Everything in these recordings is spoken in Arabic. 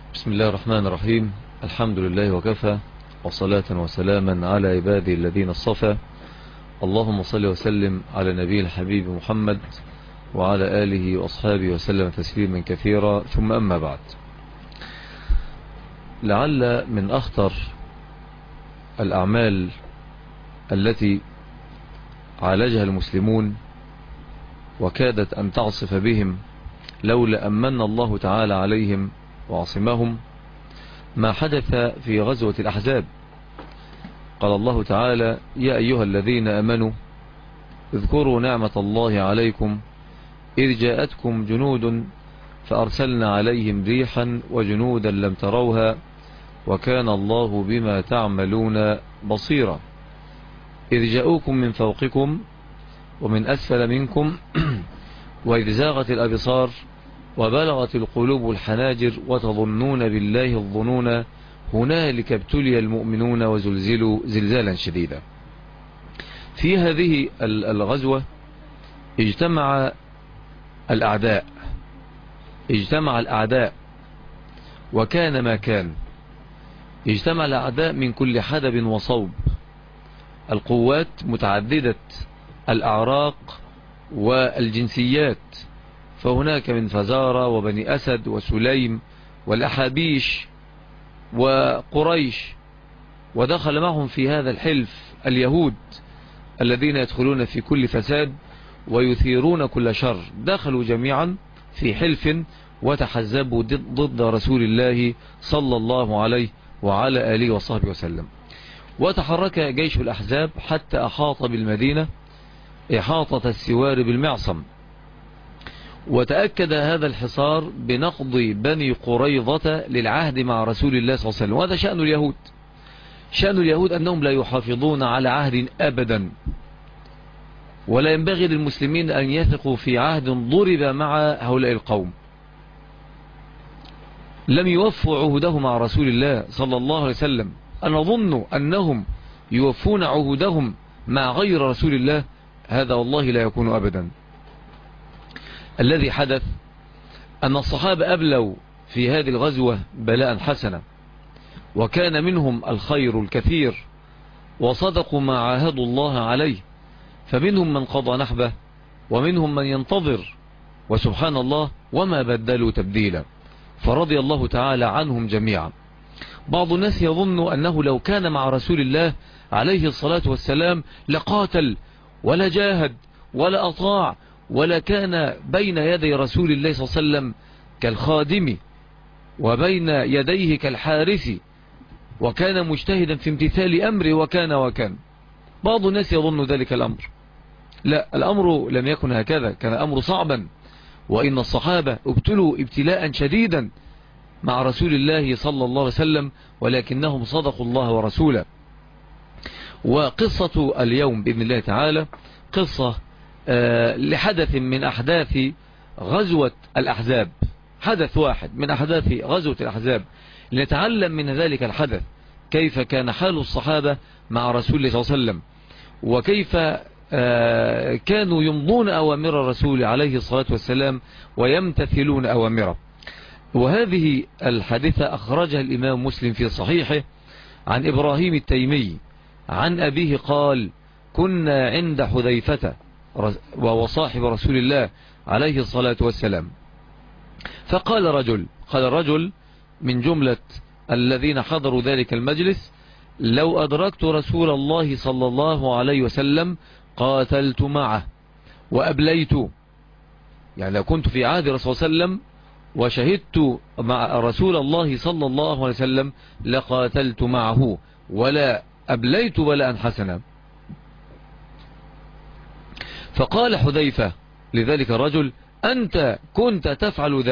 بسم الله الرحمن الرحيم. الحمد لله وكفى، وصلاة وسلاما على عبادي الذين اصطفى. اللهم صل وسلم على نبي الحبيب محمد وعلى آله وأصحابه وسلم تسليما كثيرا، ثم أما بعد. لعل من أخطر الأعمال التي عالجها المسلمون وكادت أن تعصف بهم لولا أمن الله تعالى عليهم وعصمهم ما حدث في غزوة الأحزاب. قال الله تعالى: يا أيها الذين آمنوا اذكروا نعمة الله عليكم إذ جاءتكم جنود فأرسلنا عليهم ريحا وجنودا لم تروها وكان الله بما تعملون بصيرا. إذ جاءوكم من فوقكم ومن أسفل منكم وإذ زاغت الأبصار وبلغت القلوب الحناجر وتظنون بالله الظنون هنالك ابتلي المؤمنون وزلزلوا زلزالا شديدا. في هذه الغزوة اجتمع الأعداء وكان ما كان. اجتمع الأعداء من كل حدب وصوب، القوات متعددة الأعراق والجنسيات، فهناك من فزارة وبني أسد وسليم والأحابيش وقريش، ودخل معهم في هذا الحلف اليهود الذين يدخلون في كل فساد ويثيرون كل شر. دخلوا جميعا في حلف وتحزبوا ضد رسول الله صلى الله عليه وعلى آله وصحبه وسلم. وتحرك جيش الأحزاب حتى أحاط بالمدينة إحاطة السوار بالمعصم، وتأكد هذا الحصار بنقض بني قريظة للعهد مع رسول الله صلى الله عليه وسلم. وهذا شأن اليهود. شأن اليهود أنهم لا يحافظون على عهد أبدا، ولا ينبغي للمسلمين أن يثقوا في عهد ضرب مع هؤلاء القوم. لم يوفوا عهده مع رسول الله صلى الله عليه وسلم. أنا أظن أنهم يوفون عهودهم مع غير رسول الله، هذا والله لا يكون أبدا. الذي حدث أن الصحابة أبلوا في هذه الغزوة بلاء حسنا، وكان منهم الخير الكثير وصدقوا ما عاهدوا الله عليه، فمنهم من قضى نحبه ومنهم من ينتظر، وسبحان الله وما بدلوا تبديلا، فرضي الله تعالى عنهم جميعا. بعض الناس يظن أنه لو كان مع رسول الله عليه الصلاة والسلام لقاتل ولا جاهد ولا أطاع، ولا كان بين يدي رسول الله صلى الله عليه وسلم كالخادم وبين يديه كالحارس، وكان مجتهدا في امتثال أمره وكان. بعض الناس يظن ذلك الأمر. لا، الأمر لم يكن هكذا، كان الأمر صعبا، وإن الصحابة ابتلوا ابتلاء شديدا مع رسول الله صلى الله عليه وسلم، ولكنهم صدقوا الله ورسوله. وقصة اليوم بإذن الله تعالى قصة لحدث من أحداث غزوة الأحزاب، حدث واحد من أحداث غزوة الأحزاب، لنتعلم من ذلك الحدث كيف كان حال الصحابة مع رسول الله صلى الله عليه وسلم، وكيف كانوا يمضون أوامر الرسول عليه الصلاة والسلام ويمتثلون أوامره. وهذه الحادثة أخرجها الإمام مسلم في صحيحه عن إبراهيم التيمي عن أبيه قال: كنا عند حذيفة وهو صاحب رسول الله عليه الصلاة والسلام، فقال رجل من جملة الذين حضروا ذلك المجلس: لو أدركت رسول الله صلى الله عليه وسلم قاتلت معه وأبليت. يعني لو كنت في عهد رسول الله صلى الله عليه وسلم وشهدت مع رسول الله صلى الله عليه وسلم لقاتلت معه ولا أبليت ولا حسنا. فقال حذيفة لذلك الرجل: أنت كنت تفعل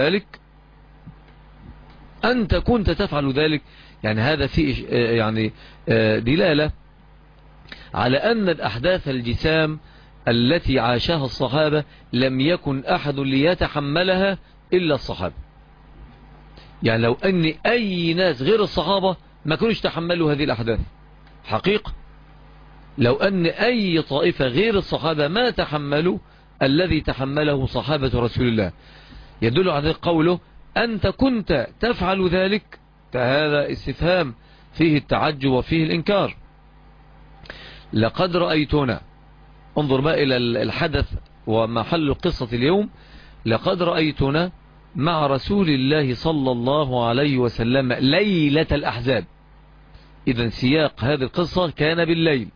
ذلك. يعني هذا فيه يعني دلالة على أن الأحداث الجسام التي عاشها الصحابة لم يكن أحد ليتحملها إلا الصحابة. يعني لو أن أي ناس غير الصحابة ما كانوش تحملوا هذه الأحداث حقيقة، لو أن أي طائفة غير الصحابة ما تحملوا الذي تحمله صحابة رسول الله. يدل على قوله: أنت كنت تفعل ذلك؟ هذا استفهام فيه التعجب وفيه الإنكار. لقد رأيتنا، انظر بقى إلى الحدث ومحل القصة اليوم، لقد رأيتنا مع رسول الله صلى الله عليه وسلم ليلة الأحزاب. إذن سياق هذه القصة كان بالليل،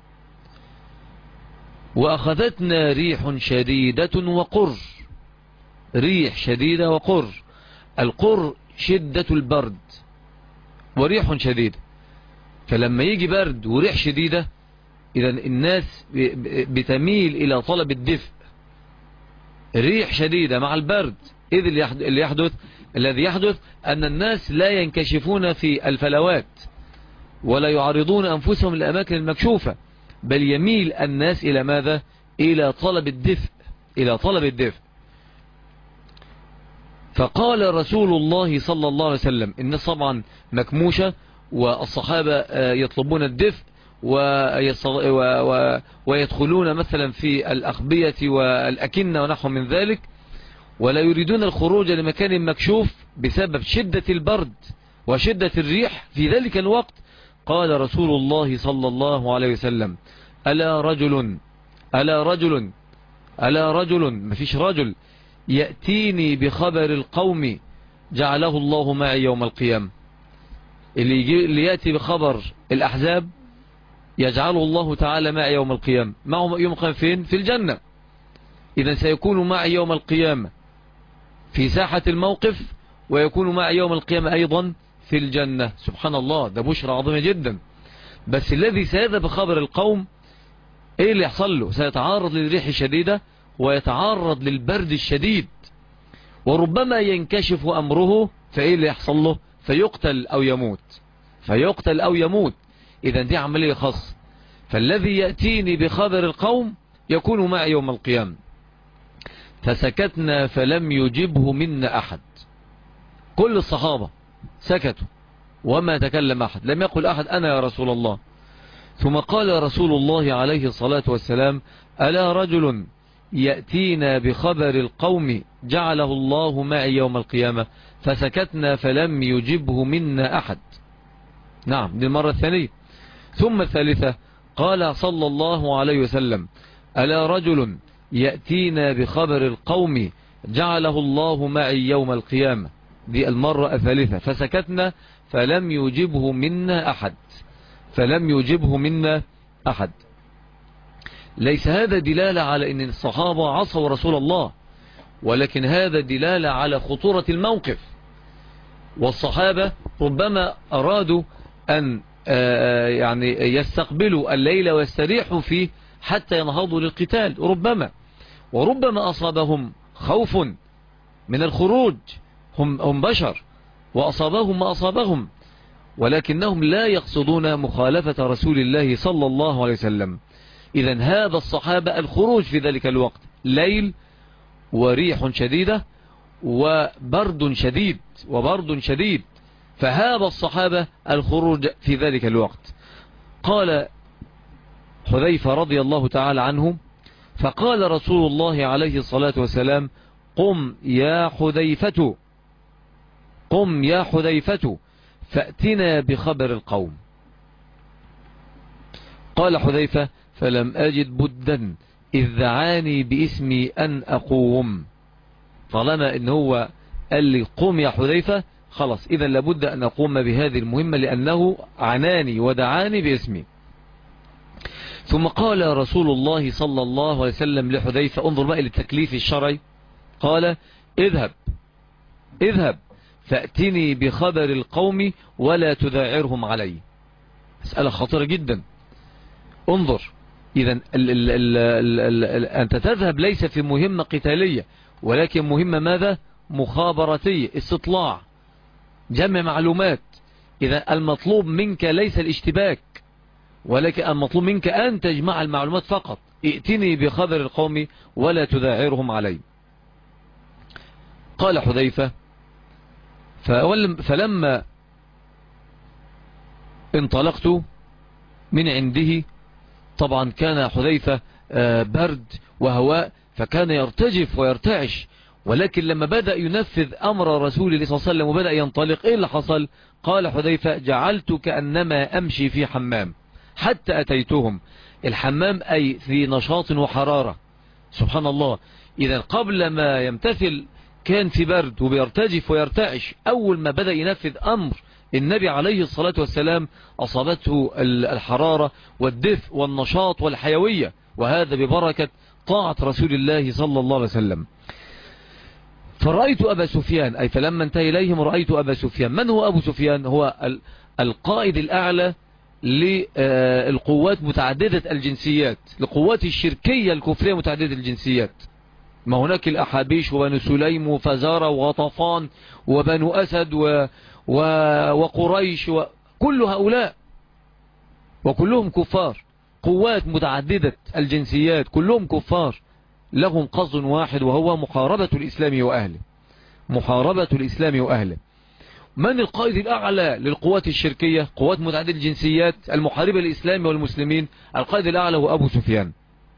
وأخذتنا ريح شديدة وقر. ريح شديدة وقر، القر شدة البرد وريح شديدة. فلما يجي برد وريح شديدة، إذن الناس بتميل إلى طلب الدفء. ريح شديدة مع البرد، إذ الذي يحدث أن الناس لا ينكشفون في الفلوات ولا يعرضون أنفسهم للأماكن المكشوفة، بل يميل الناس إلى ماذا؟ إلى طلب الدفء، إلى طلب الدفء. فقال رسول الله صلى الله عليه وسلم، الناس طبعا مكموشة والصحابة يطلبون الدفء ويدخلون مثلا في الأخبية والأكنة ونحو من ذلك، ولا يريدون الخروج لمكان مكشوف بسبب شدة البرد وشدة الريح في ذلك الوقت. قال رسول الله صلى الله عليه وسلم: ألا رجل، ألا رجل، ألا رجل، مفيش رجل يأتيني بخبر القوم جعله الله معي يوم القيامة. اللي يأتي بخبر الأحزاب يجعله الله تعالى معي يوم القيامة. معه يوم القيامة فين؟ في الجنة. إذن سيكون معي يوم القيامة في ساحة الموقف، ويكون معي يوم القيامة أيضا في الجنة. سبحان الله، ده بشرى عظيمة جدا. بس الذي سيذهب بخبر القوم ايه اللي يحصل له؟ سيتعرض للريح الشديدة ويتعرض للبرد الشديد، وربما ينكشف أمره، فايه اللي يحصل له؟ فيقتل أو يموت، فيقتل أو يموت. إذا دي عملية خاصة. فالذي يأتيني بخبر القوم يكون معي يوم القيامة. فسكتنا فلم يجبه منا أحد. كل الصحابة سكتوا وما تكلم أحد، لم يقل أحد أنا يا رسول الله. ثم قال رسول الله عليه الصلاة والسلام: ألا رجل يأتينا بخبر القوم جعله الله معي يوم القيامة. فسكتنا فلم يجبه منا أحد. نعم، دي المرة الثانية. ثم الثالثة قال صلى الله عليه وسلم: ألا رجل يأتينا بخبر القوم جعله الله معي يوم القيامة. دي المرة الثالثة. فسكتنا فلم يجبه منا أحد، فلم يجبه منا أحد. ليس هذا دلالة على أن الصحابة عصوا رسول الله، ولكن هذا دلالة على خطورة الموقف. والصحابة ربما أرادوا أن يعني يستقبلوا الليل ويستريحوا فيه حتى ينهضوا للقتال، وربما أصابهم خوف من الخروج، هم بشر وأصابهم ما أصابهم، ولكنهم لا يقصدون مخالفة رسول الله صلى الله عليه وسلم. إذن هذا الصحابة الخروج في ذلك الوقت ليل وريح شديدة وبرد شديد، فهذا الصحابة الخروج في ذلك الوقت. قال حذيفة رضي الله تعالى عنه: فقال رسول الله عليه الصلاة والسلام: قم يا حذيفة، قم يا حذيفة فأتنا بخبر القوم. قال حذيفة: فلم أجد بدا إذ دعاني باسمي أن أقوم. طالما إن هو قال لي قم يا حذيفة، خلاص إذا لابد أن أقوم بهذه المهمة، لأنه عناني ودعاني باسمي. ثم قال رسول الله صلى الله عليه وسلم لحذيفة، انظر بقى للتكليف الشرعي، قال: اذهب فأتني بخبر القوم ولا تذاعرهم علي. مسألة خطيرة جدا. انظر، إذا أنت تذهب ليس في مهمة قتالية، ولكن مهمة ماذا؟ مخابراتية، استطلاع، جمع معلومات. إذا المطلوب منك ليس الاشتباك، ولكن المطلوب منك أن تجمع المعلومات فقط. ائتني بخبر القوم ولا تذاعرهم علي. قال حذيفة: فلما انطلقت من عنده، طبعا كان حذيفة برد وهواء، فكان يرتجف ويرتعش ولكن لما بدأ ينفذ أمر رسول الله صلى الله عليه وسلم وبدأ ينطلق، إيه اللي حصل؟ قال حذيفة: جعلت كأنما أمشي في حمام حتى أتيتهم. الحمام أي في نشاط وحرارة. سبحان الله. إذا قبل ما يمتثل كان في برد وبيرتجف ويرتعش. أول ما بدأ ينفذ أمر النبي عليه الصلاة والسلام أصابته الحرارة والدفء والنشاط والحيوية، وهذا ببركة طاعة رسول الله صلى الله عليه وسلم. فرأيت أبا سفيان، أي فلما انتهى إليهم رأيت أبا سفيان. من هو أبو سفيان؟ هو القائد الأعلى للقوات متعددة الجنسيات، لقوات الشركية الكفرية متعددة الجنسيات. ما هناك الأحابيش وبنو سليم وفزارة وغطفان وبنو أسد وقريش وكل هؤلاء، وكلهم كفار، قوات متعددة الجنسيات كلهم كفار، لهم قصد واحد وهو محاربة الإسلام وأهله. محاربة الإسلام وأهله. من القائد الأعلى للقوات الشركية، قوات متعددة الجنسيات المحاربة للإسلام والمسلمين؟ القائد الأعلى هو أبو سفيان.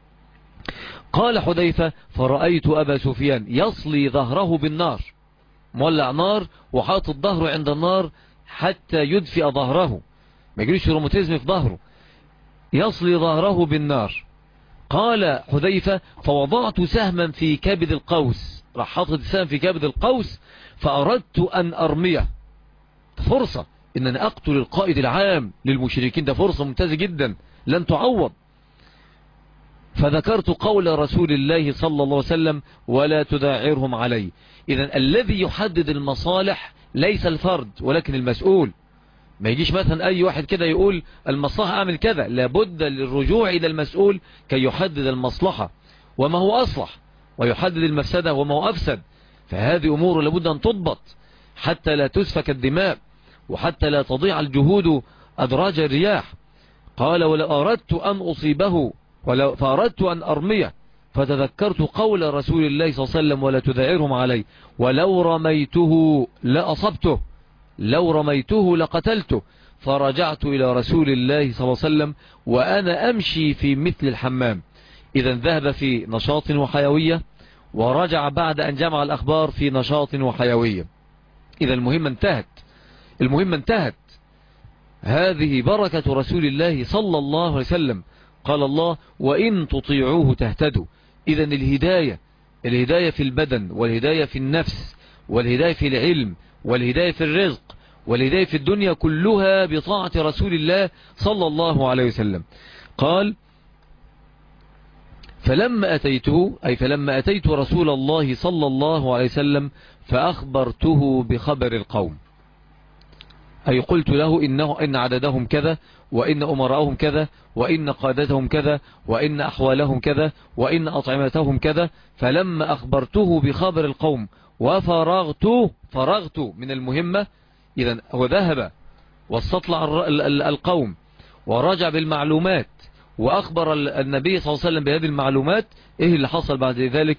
قال حذيفة: فرأيت أبا سفيان يصلي ظهره بالنار، مولع نار وحاطط ظهره عند النار حتى يدفئ ظهره، ما يجريش روماتيزم في ظهره، يصلي ظهره بالنار. قال حذيفة: فوضعت سهما في كبد القوس، راح حاطط سهم في كبد القوس، فأردت أن أرميه. فرصة إن أنا أقتل القائد العام للمشركين، ده فرصة ممتازة جدا لن تعوض. فذكرت قول رسول الله صلى الله عليه وسلم: ولا تداعرهم علي. إذن الذي يحدد المصالح ليس الفرد ولكن المسؤول. ما يجيش مثلا أي واحد كده يقول المصلحة أعمل كذا، لابد للرجوع إلى المسؤول كي يحدد المصلحة وما هو أصلح، ويحدد المفسدة وما هو أفسد. فهذه أمور لابد أن تضبط حتى لا تسفك الدماء وحتى لا تضيع الجهود أدراج الرياح. قال: ولا أردت أن أصيبه فأردت أن أرميه، فتذكرت قول رسول الله صلى الله عليه وسلم: ولا تداعرهم علي، ولو رميته لأصبته، لو رميته لقتلته. فرجعت إلى رسول الله صلى الله عليه وسلم وأنا أمشي في مثل الحمام. إذا ذهب في نشاط وحيوية، ورجع بعد أن جمع الأخبار في نشاط وحيوية. إذا المهمة انتهت، المهمة انتهت. هذه بركة رسول الله صلى الله عليه وسلم. قال الله: وإن تطيعوه تهتدوا. إذا الهداية في البدن، والهداية في النفس، والهداية في العلم، والهداية في الرزق، والهداية في الدنيا، كلها بطاعة رسول الله صلى الله عليه وسلم. قال: فلما أتيته، أي فلما أتيت رسول الله صلى الله عليه وسلم فأخبرته بخبر القوم، أي قلت له إن عددهم كذا، وإن أمراءهم كذا، وإن قادتهم كذا، وإن أحوالهم كذا، وإن أطعمتهم كذا. فلما أخبرته بخبر القوم فرغت من المهمة. إذن هو ذهب واستطلع القوم ورجع بالمعلومات وأخبر النبي صلى الله عليه وسلم بهذه المعلومات. إيه اللي حصل بعد ذلك؟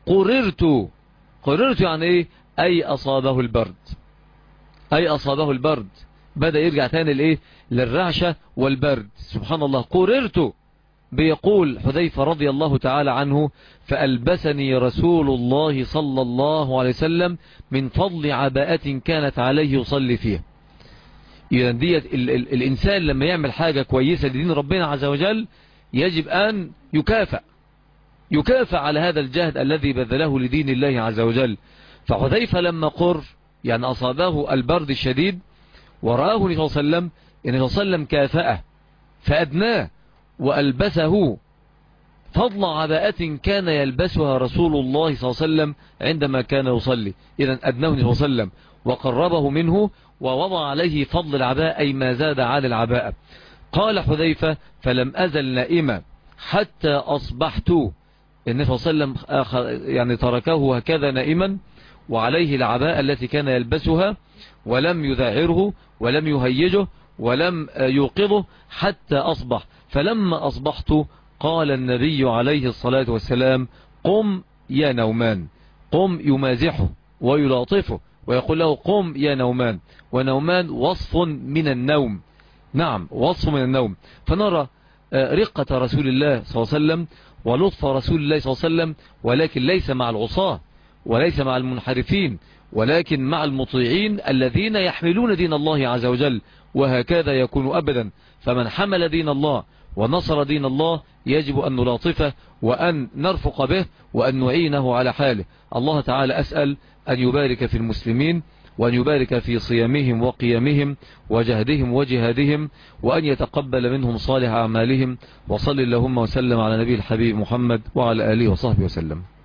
قررت يعني إيه؟ أي أصابه البرد، أي أصابه البرد، بدأ يرجع تاني لإيه؟ للرعشة والبرد. سبحان الله. قررت، بيقول حذيفة رضي الله تعالى عنه: فألبسني رسول الله صلى الله عليه وسلم من فضل عباءة كانت عليه يصلي فيها. إذا ديت الإنسان لما يعمل حاجة كويسة لدين ربنا عز وجل يجب أن يكافئ على هذا الجهد الذي بذله لدين الله عز وجل. فحذيفة لما يعني أصابه البرد الشديد ورآه النبي صلى الله عليه وسلم، النبي صلى الله عليه وسلم كافأه فأدناه وألبسه فضل عباءة كان يلبسها رسول الله صلى الله عليه وسلم عندما كان يصلي. إذن أدناه النبي صلى الله عليه وسلم وقربه منه ووضع عليه فضل العباءة، أي ما زاد على العباءة. قال حذيفة: فلم أزل نائما حتى أصبحت. النبي صلى الله عليه وسلم يعني تركه هكذا نائما وعليه العباءة التي كان يلبسها، ولم يذعره ولم يهيجه ولم يوقظه حتى أصبح. فلما أصبحت قال النبي عليه الصلاة والسلام: قم يا نومان. قم، يمازحه ويلاطفه ويقول له: قم يا نومان. ونومان وصف من النوم، نعم وصف من النوم. فنرى رقة رسول الله صلى الله عليه وسلم ولطف رسول الله صلى الله عليه وسلم، ولكن ليس مع العصاة، وليس مع المنحرفين، ولكن مع المطيعين الذين يحملون دين الله عز وجل، وهكذا يكون أبدا. فمن حمل دين الله ونصر دين الله يجب أن نلاطفه وأن نرفق به وأن نعينه على حاله. الله تعالى أسأل أن يبارك في المسلمين، وأن يبارك في صيامهم وقيامهم وجهدهم وجهادهم، وأن يتقبل منهم صالح أعمالهم. وصل اللهم وسلم على نبي الحبيب محمد وعلى آله وصحبه وسلم.